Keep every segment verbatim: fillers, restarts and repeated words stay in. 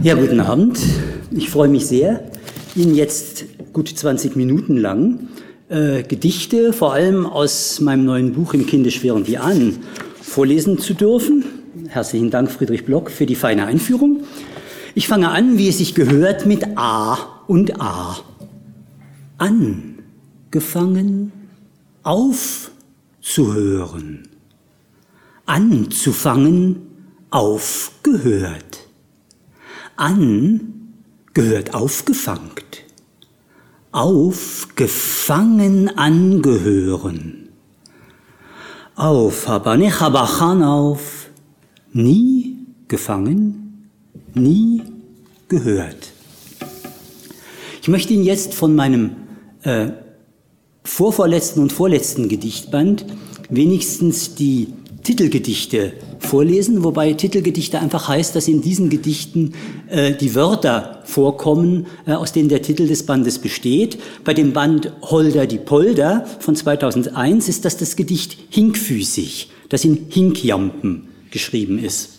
Ja, guten Abend. Ich freue mich sehr, Ihnen jetzt gut zwanzig Minuten lang äh, Gedichte, vor allem aus meinem neuen Buch Im Kindisch während die Ahnen, vorlesen zu dürfen. Herzlichen Dank, Friedrich Block, für die feine Einführung. Ich fange an, wie es sich gehört, mit A und A. Angefangen, aufzuhören. Anzufangen, aufgehört. An gehört aufgefangt. Aufgefangen angehören. Auf, habane, habachan auf. Nie gefangen, nie gehört. Ich möchte Ihnen jetzt von meinem äh, vorvorletzten und vorletzten Gedichtband wenigstens die Titelgedichte vorlesen, wobei Titelgedichte einfach heißt, dass in diesen Gedichten äh, die Wörter vorkommen, äh, aus denen der Titel des Bandes besteht. Bei dem Band Holder die Polder von zweitausendeins ist das das Gedicht Hinkfüßig, das in Hinkjampen geschrieben ist.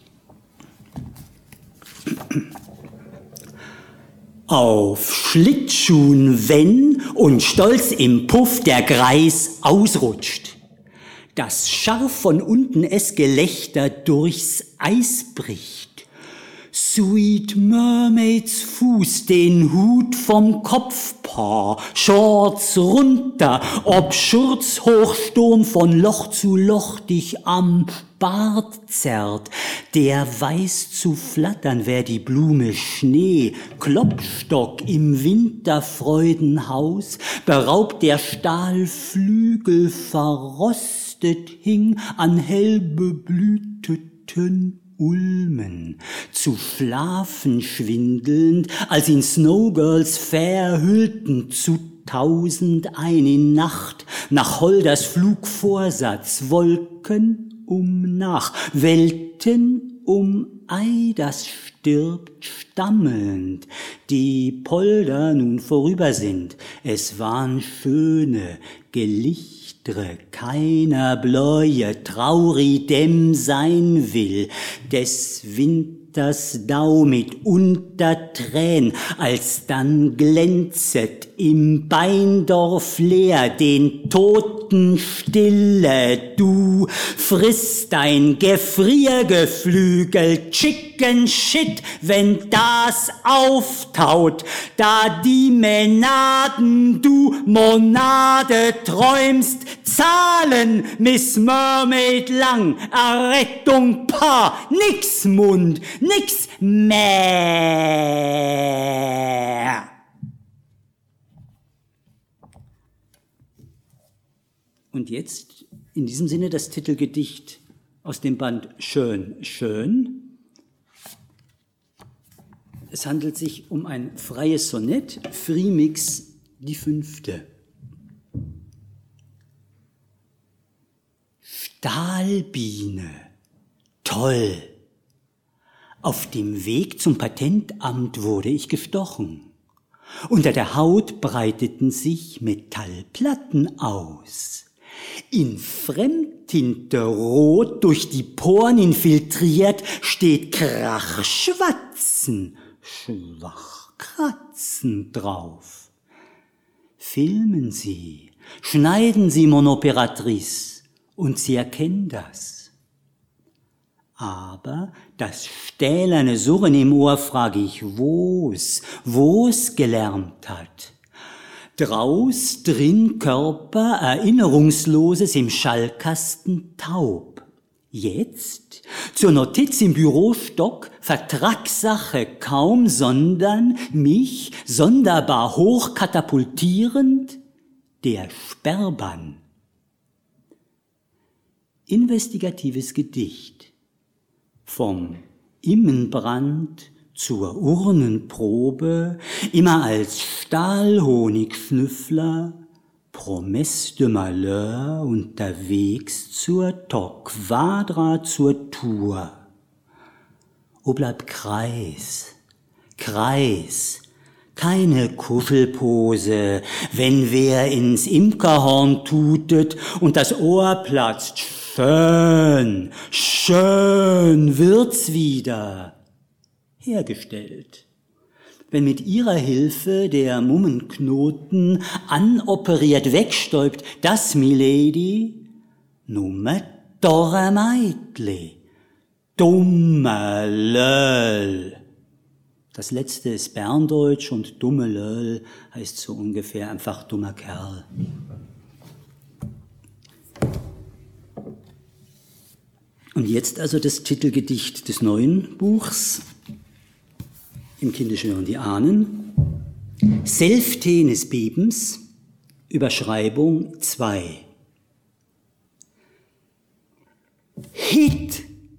Auf Schlittschuhen, wenn und stolz im Puff der Greis ausrutscht. Das scharf von unten es Gelächter durchs Eis bricht. Sweet Mermaids Fuß den Hut vom Kopfpaar, Shorts runter, ob Schurz Hochsturm von Loch zu Loch dich am Bart zerrt. Der weiß zu flattern, wer die Blume Schnee, Klopstock im Winterfreudenhaus, beraubt der Stahlflügel verrostet hing an hellbeblüteten Ulmen, zu schlafen schwindelnd, als ihn Snowgirls verhüllten zu tausend eine Nacht, nach Holders Flugvorsatz, Wolken um nach, Welten um Ei, das stirbt stammelnd, die Polder nun vorüber sind, es waren schöne, gelichtere, keiner Bläue, traurig dem sein will, des Winters Dau mit Unterträn, als dann glänzet im Beindorf leer den Toten Stille, du frisst dein Gefriergeflügel, Chicken Shit, wenn das auftaut, da die Mänaden, du Monade träumst, zahlen Miss Mermaid lang, Errettung Paar, nix Mund, nix mehr. Und jetzt in diesem Sinne das Titelgedicht aus dem Band Schön, Schön. Es handelt sich um ein freies Sonett, Frühmix die fünfte. Stahlbiene, toll. Auf dem Weg zum Patentamt wurde ich gestochen. Unter der Haut breiteten sich Metallplatten aus. In Fremdtinte rot, durch die Poren infiltriert, steht Krachschwatzen, Schwachkratzen drauf. Filmen Sie, schneiden Sie, Mon Opératrice, und Sie erkennen das. Aber das stählerne Surren im Ohr frage ich, wo's, wo's gelärmt hat. Draus, drin Körper, Erinnerungsloses im Schallkasten taub. Jetzt, zur Notiz im Bürostock, Vertragssache kaum, sondern mich sonderbar hoch katapultierend, der Sperrbann. Investigatives Gedicht. Vom Immenbrand zur Urnenprobe, immer als Stahlhonigschnüffler, Promesse de Malheur, unterwegs zur Torquadra zur Tour. O bleib Kreis, Kreis, keine Kuschelpose, wenn wer ins Imkerhorn tutet und das Ohr platzt. Schön, schön wird's wieder. hergestellt. Wenn mit ihrer Hilfe der Mummenknoten anoperiert wegstäubt, das, Milady, numme dorre Meidli, dumme Löll. Das letzte ist Berndeutsch und dumme Löll heißt so ungefähr einfach dummer Kerl. Und jetzt also das Titelgedicht des neuen Buchs. Im Kinde schwirren die Ahnen. Selftenes Bebens, Überschreibung zwei. Hit,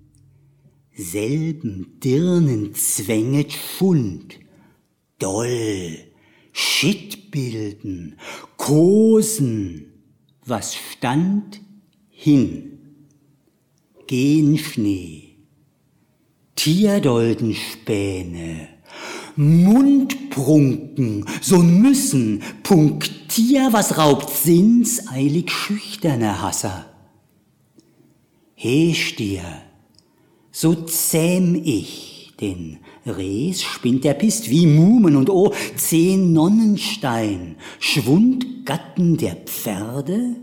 selben Dirnen zwänget Schund, doll, Shit bilden, Kosen, was stand hin. Gen Schnee, Tierdoldenspäne, Mundprunken, so müssen, Punktier, was raubt Sinns, eilig schüchterne Hasser. Hesch dir, so zähm ich, denn Res spinnt der Pist wie Mumen und oh, zehn Nonnenstein, Schwundgatten der Pferde,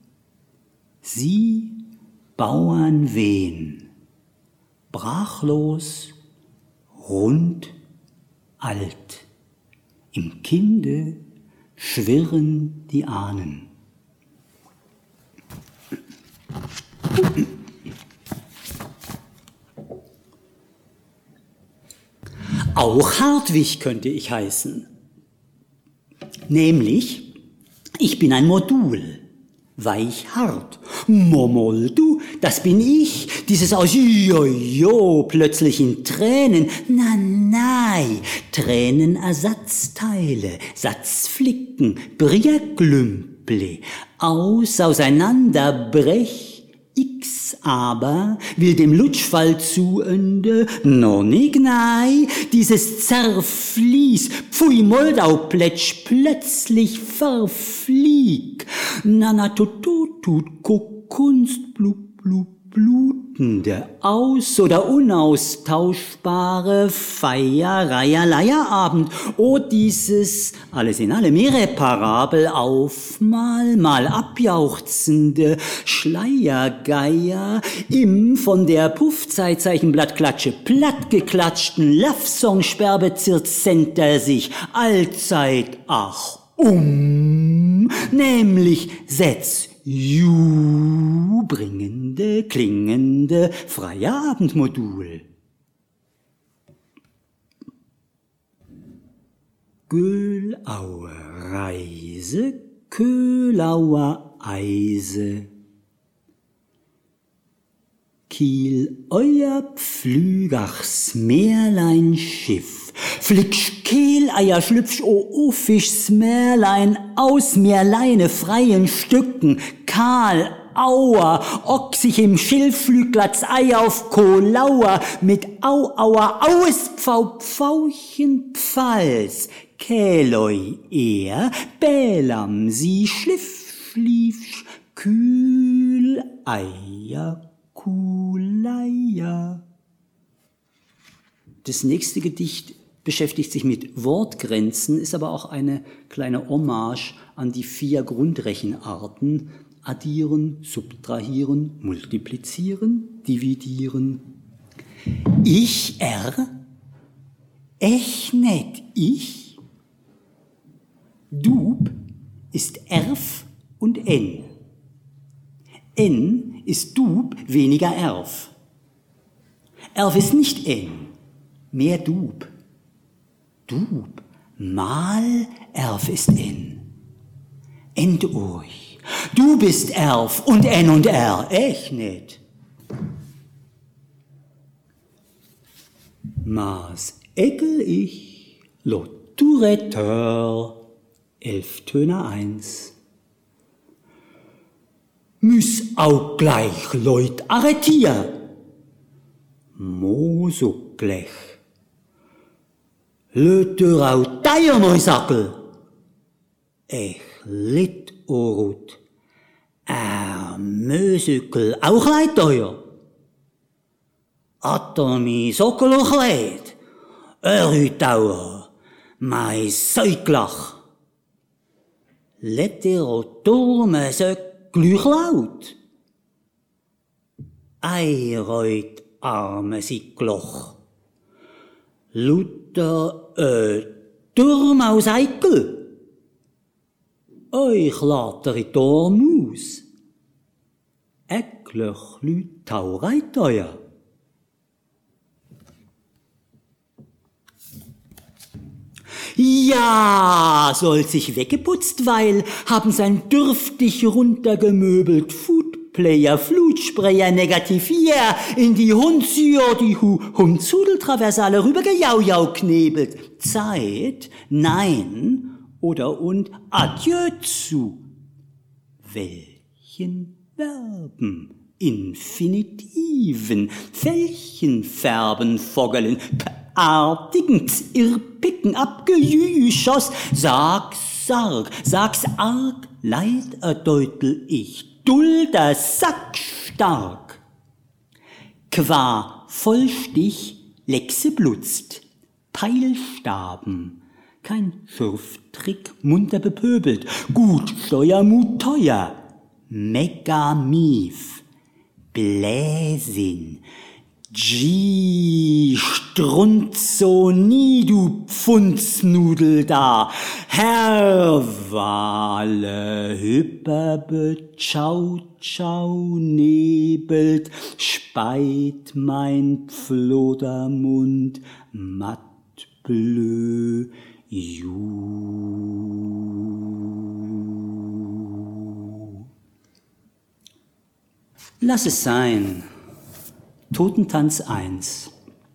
sie Bauern wehn, brachlos, rund, alt, im Kinde schwirren die Ahnen. Auch Hartwig könnte ich heißen. Nämlich, ich bin ein Modul, weich hart. Momol, du, das bin ich, dieses aus Jojo plötzlich in Tränen, na nein, Tränenersatzteile, Satzflicken, Brierglümple, aus, auseinander, brech, X aber will dem Lutschfall zuende, no nig nei, dieses Zerfließ, pfui Moldau plätsch, plötzlich verflieg, na na tut tut tut, guck Kunst, blub blub blutende, aus- oder unaustauschbare Feierreier-Leierabend. Oh, dieses, alles in allem, irreparabel, aufmal, mal abjauchzende Schleiergeier im von der Puffzeitzeichenblattklatsche plattgeklatschten Love-Song-Sperrbezirk-Center sich allzeit, ach, um, nämlich setz Ju bringende, klingende Feierabendmodul. Göhlauer Reise, Köhlauer Eise. Kiel, euer Pflügachs Meerlein Schiff, flicksch Kehl, Eier schlüpfsch, o oh, Fischs Meerlein, aus Meerleine freien Stücken, kahl, Auer, ochsig im Schilfflüglatz, Ei auf Kohlauer, mit Au, Auer, Aues, Pfau, Pfauchen, Pfalz, Kähloi, er, Bälam, sie, Schliff, Schliefsch, Kühl, Eier, Kuleier. Das nächste Gedicht beschäftigt sich mit Wortgrenzen, ist aber auch eine kleine Hommage an die vier Grundrechenarten: addieren, subtrahieren, multiplizieren, dividieren. Ich, er, echnet ich, dub ist erf und n. N ist dub weniger erf. Erf ist nicht n, mehr dub. Dub mal erf ist n. End euch. Du bist erf und n und r, echt nicht. Maß eckel ich, Lotturetteur, Elftöner eins. Müß auch gleich Leut arretier, Mosuglech. Lötterau Teier, Mäusackel. Ech lit orut. Er Mösückel auch leid teuer. Atomi Sockeluch leid. Örütauer, mei Säuglach. Let der Turme so gleich laut. Ei reut arme Siegloch. Luther äh, Turm aus Eikel. Euch later i Tormus. Ecklich lüt taureit euer. Ja, soll sich weggeputzt, weil haben sein dürftig runtergemöbelt Foodplayer, Flutsprayer, Negativier in die Hundsür, die Hu Hundsudeltraversale rübergejaujau knebelt. Zeit, nein oder und Adieu zu. Welchen Verben, Infinitiven, Fällchenfärben, Foggelen, Artigen, Irrpicken, Abgejüschos, sag's sarg, sag's arg, leid erdeutel ich, dulder Sack stark. Qua Vollstich, Lexe blutzt, Peilstaben, kein Schurftrick, munter bepöbelt, gut, Steuermut teuer, Megamiv, Bläsin, G, Strunzo, nie, du Pfundsnudel da, Herwale, Hyperbe, Ciao, Ciao, nebelt, speit mein Pflodermund, matt, blö, ju. Lass es sein. Totentanz eins.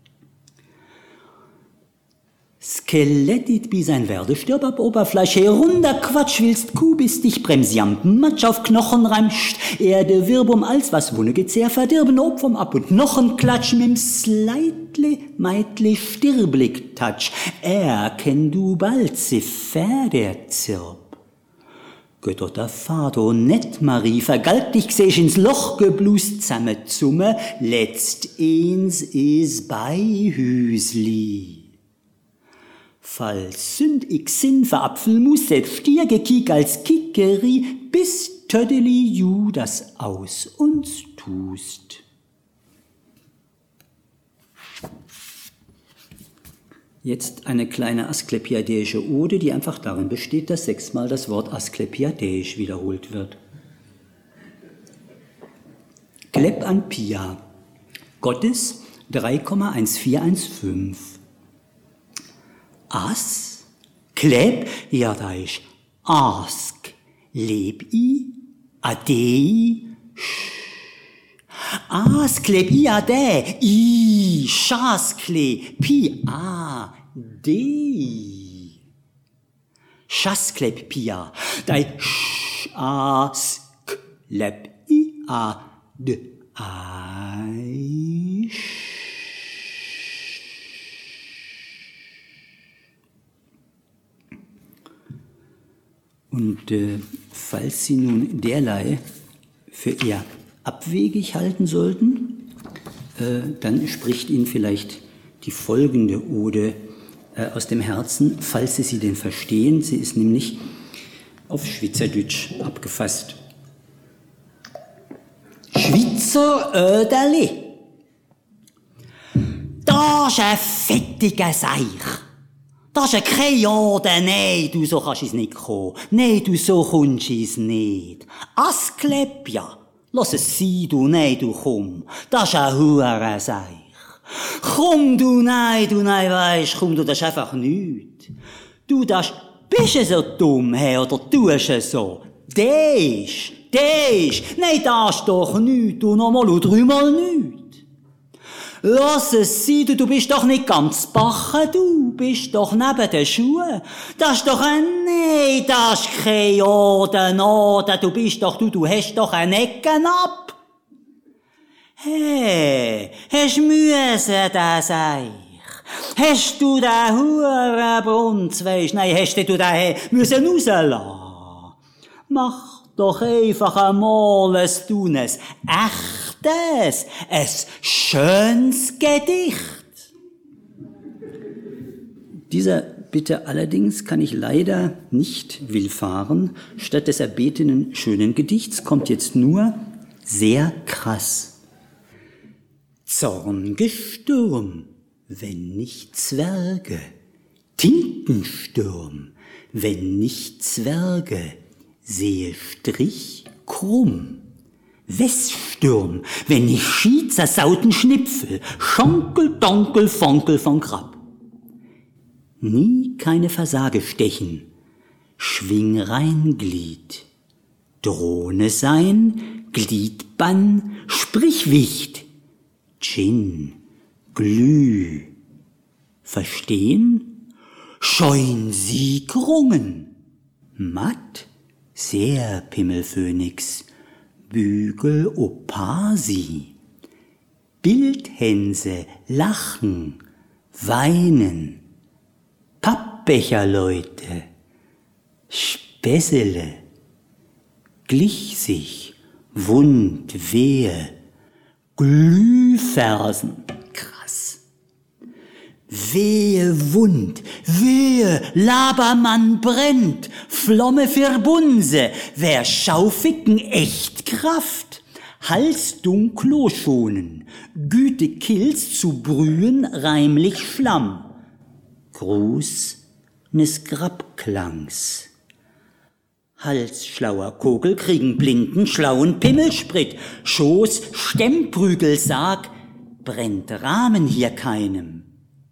Skelettit wie sein Werdestirb ab Oberfläche, herunter Quatsch willst, Kuh bist dich Bremsjampen, Matsch auf Knochen reimscht, Erde Wirbum, als was Wunne gezehr verdirben, ob vom Ab- und Knochen klatsch, mim Sleitle, Meitli, Stirblick touch, erkenn du bald, Ziffer der Zirb. Götter der Vater, net Marie, vergalt dich g'seh ins Loch geblust, zamme Zumme, letzt eins is bei Hüsli. Falls sünd ich Sinn verapfeln muss, selbst Stier gekiek als Kickeri, bis tödeli ju das aus uns tust. Jetzt eine kleine asklepiadäische Ode, die einfach darin besteht, dass sechsmal das Wort asklepiadäisch wiederholt wird. Klep an Pia, Gottes drei Komma eins vier eins fünf. As, klep, ja da ist ask, leb i, adei, sch. Asklep, i, ade, i, schaskle, pi, a, de. Schasklep, pia, dei, sch, ask, lep, i, a, de, ai, sch. Und äh, falls Sie nun derlei für eher abwegig halten sollten, äh, dann spricht Ihnen vielleicht die folgende Ode äh, aus dem Herzen, falls Sie sie denn verstehen. Sie ist nämlich auf Schweizerdeutsch abgefasst. Schweizer Öderli. Das ist ein fettiger Seich. Das ist ein Kreode, nein, du, so kannst es nicht kommen. Nein, du, so kommst es nicht. Asklep, ja. Lass es sein, du, nein, du, komm. Das ist ein Hurenseich. Komm, du, nein, du, nein, weisst, komm, du, das ist einfach nichts. Du, das, bist du so dumm, hey, oder tust du so? Das, das, nein, das ist doch nichts, du, nochmal und dreimal nichts. Lass es sein, du, du bist doch nicht ganz bachen, du bist doch neben den Schuhen. Das ist doch ein, nee, das ist kein Oden, Oden, du bist doch, du, du hast doch ein Ecken ab. Hey, hast müssen, der Seich? Hast du den Hurenbrunz, weisst, nein, hast du den müssen rauslassen? Mach doch einfach einmal ein Tunes, echtes, ein schönes Gedicht. Dieser Bitte allerdings kann ich leider nicht willfahren. Statt des erbetenen schönen Gedichts kommt jetzt nur sehr krass. Zorngestürm, wenn nicht Zwerge, Tintensturm, wenn nicht Zwerge, sehe Strich krumm. Weststurm, wenn nicht Schied zersauten Schnipfel, Schonkel, Donkel, Fonkel von Krabb. Nie keine Versage stechen, schwing rein Glied, Drohne sein, Gliedbann, Sprichwicht, Gin, Glüh, verstehen? Scheuen Siegrungen, matt, sehr Pimmelphönix, Bügel Opasi, Bildhänse lachen, weinen, Pappbecherleute, Spessele, glich sich, wund, wehe, Glühfersen, krass. Wehe, wund, wehe, Labermann brennt, Flomme für Bunse, wer schauficken echt Kraft, Hals dunklo schonen, Güte kills zu brühen, reimlich Schlamm, Gruß nes Grabklangs. Halsschlauer Kogel kriegen blinken schlauen Pimmelsprit, Schoß Stemmprügelsarg, brennt Rahmen hier keinem.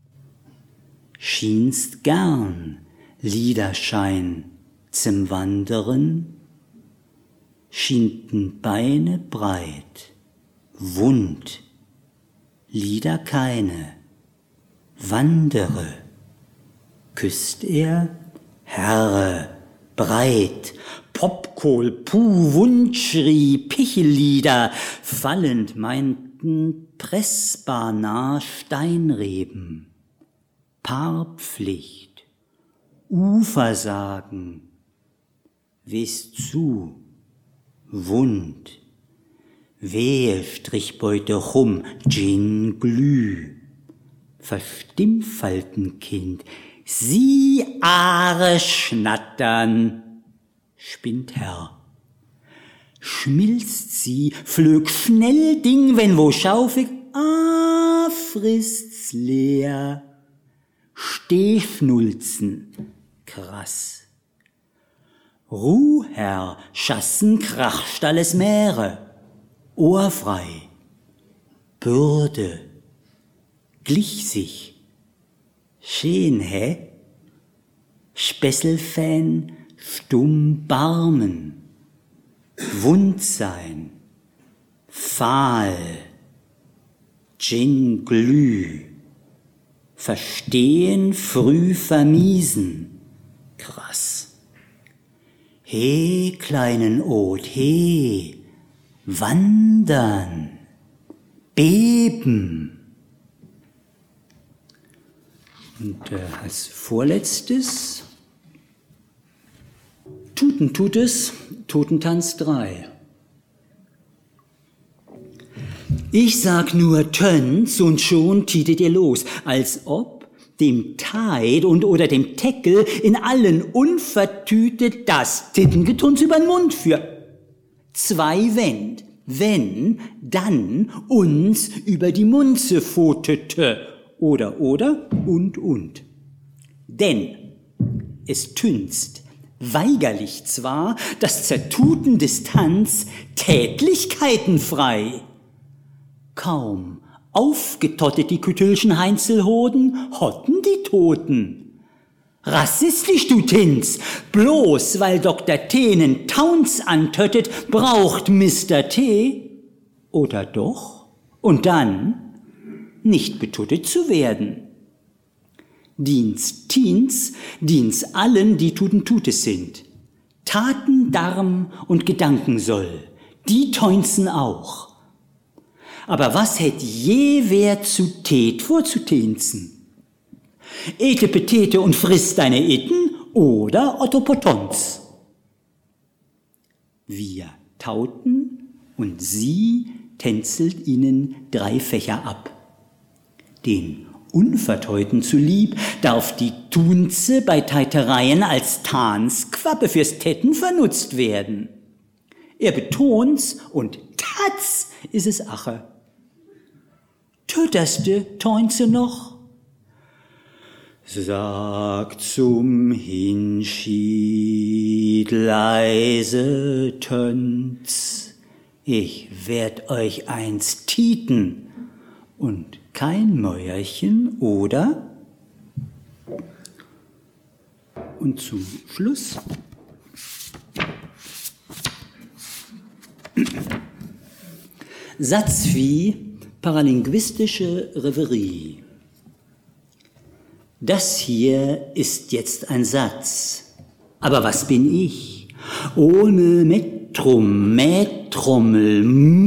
Schienst gern Liederschein zum Wanderen, schienten Beine breit, wund, Lieder keine, wandere, küsst er, Herre, breit, Popkohl, Puh, Wundschrie, Pichellieder, fallend meinten pressbar nah Steinreben, Paarpflicht, Ufersagen, wes zu, wund, wehe Strichbeute rum, Gin, Glüh, Verstimmfaltenkind, sie Aare schnattern, spinnt Herr. Schmilzt sie, flög schnell Ding, wenn wo schaufig, ah, frisst's leer. Stehschnulzen, krass. Ruh, Herr, Schassen, Krachstalles Meere, ohrfrei, Bürde, glich sich, schön, hä? Spesselfän, stumm Barmen, wund sein, fahl, Gin, Glüh, verstehen, früh vermiesen, krass. He, kleinen Ot, he, wandern, beben. Und äh, als vorletztes Tuten tut es, Totentanz drei. Ich sag nur Tönz und schon tietet ihr los, als ob dem Tide und oder dem Teckel in allen unvertütet das Tittengetunz übern Mund für zwei Wend, wenn, dann uns über die Munze fotete, oder, oder, und, und. Denn es tünst, weigerlich zwar, das Zertuten des Tanz tätlichkeitenfrei. Kaum aufgetottet die kütülschen Heinzelhoden, hotten die Toten. Rassistisch, du Tinz, bloß weil Doktor Tenen Towns antötet, braucht Mister T. Oder doch? Und dann nicht betuttet zu werden. Dienst Teens, Dienst allen, die Tutentutes sind. Taten, Darm und Gedanken soll, die teunzen auch. Aber was hätt je wer zu Tät vorzutenzen? Ete Petete und friss deine Itten oder Otto Potons. Wir tauten und sie tänzelt ihnen drei Fächer ab. Den Unverteuten zulieb darf die Tunze bei Teitereien als Tanzquappe fürs Tetten vernutzt werden. Er betont's und tatz is es ache. Töterste Teunze noch? Sagt zum Hinschied leise Tönz, ich werd euch eins tieten und kein Mäuerchen, oder? Und zum Schluss Satz wie paralinguistische Reverie. Das hier ist jetzt ein Satz. Aber was bin ich? Ohne Metrum, Mähtrommel,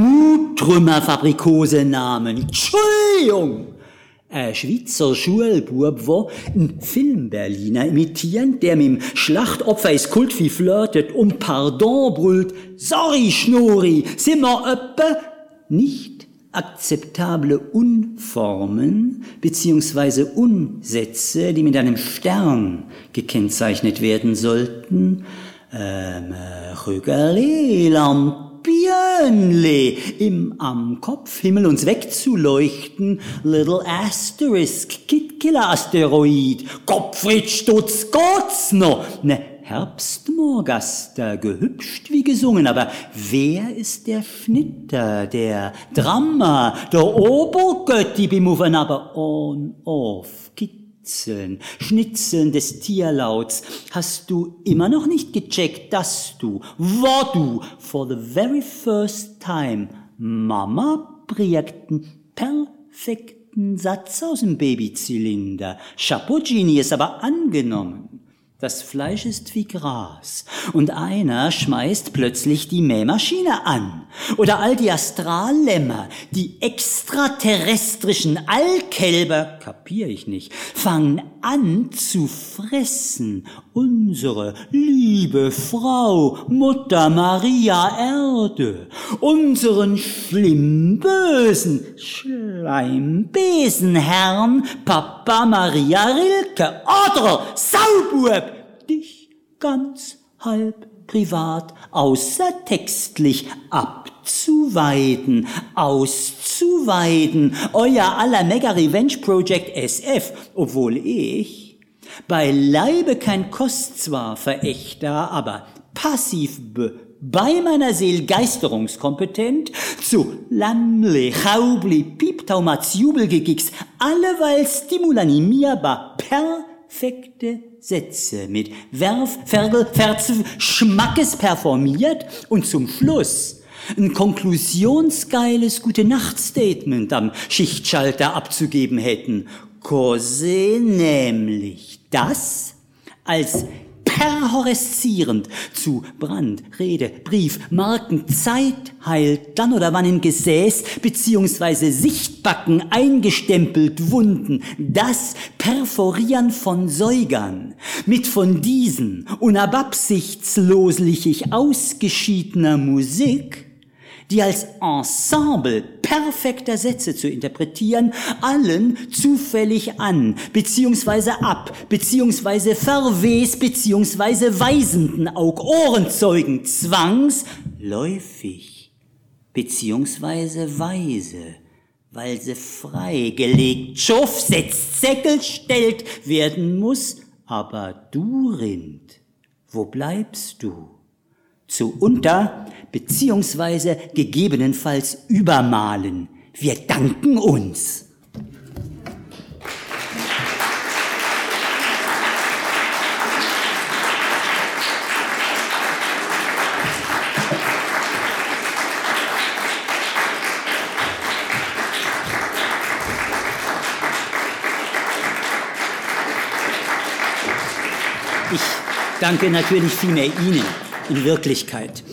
Muttrümmerfabrikosenamen. Entschuldigung! Ein Schweizer Schulbub war ein Filmberliner imitierend, der mit dem Schlachtopfer ist Kultvieh flirtet, um Pardon brüllt. Sorry, Schnurri, sind wir öppe? Nicht akzeptable Unformen beziehungsweise Unsätze, die mit einem Stern gekennzeichnet werden sollten, ähm, Rügerli, Lampienle, im am Kopfhimmel uns wegzuleuchten, Little Asterisk, Kitkiller Asteroid, Gottfried Stutz, Gott's noch, ne Herbstmorgaster, gehübscht wie gesungen, aber wer ist der Schnitter, der Drama, der Obergötti bemuven, aber on, off, kitzeln, schnitzeln des Tierlauts, hast du immer noch nicht gecheckt, dass du, wo du, for the very first time, Mama projekten perfekten Satz aus dem Babyzylinder. Chapeau Genius, aber angenommen. Das Fleisch ist wie Gras und einer schmeißt plötzlich die Mähmaschine an. Oder all die Astrallämmer, die extraterrestrischen Allkälber, kapier ich nicht, fangen an zu fressen. Unsere liebe Frau, Mutter Maria Erde, unseren schlimm-bösen Schleimbesenherrn Papa Maria Rilke oder Saubub, dich ganz halb privat außertextlich abzuweiden, auszuweiden, euer aller Mega Revenge Project S F, obwohl ich beileibe kein Kost zwar Verächter, aber passiv be bei meiner Seel geisterungskompetent zu Lammle, Chaubli, Pieptaumatz, Jubelgegix, alleweil stimulanimierbar perfekte Sätze mit Werf, Fergel, Verzw, Schmackes performiert und zum Schluss ein konklusionsgeiles Gute-Nacht-Statement am Schichtschalter abzugeben hätten. Kose nämlich das als perhorreszierend zu Brand, Rede, Brief, Marken, Zeit heilt, dann oder wann in Gesäß beziehungsweise Sichtbacken eingestempelt Wunden, das Perforieren von Säugern mit von diesen unababsichtsloslich ausgeschiedener Musik, die als Ensemble perfekter Sätze zu interpretieren, allen zufällig an, beziehungsweise ab, beziehungsweise verwes, beziehungsweise weisenden Aug-Ohrenzeugen zwangsläufig, beziehungsweise weise, weil sie freigelegt, Schof, setzt, Säckel stellt werden muss, aber du, Rind, wo bleibst du? Zu unter, beziehungsweise gegebenenfalls übermalen. Wir danken uns. Ich danke natürlich vielmehr Ihnen. In Wirklichkeit.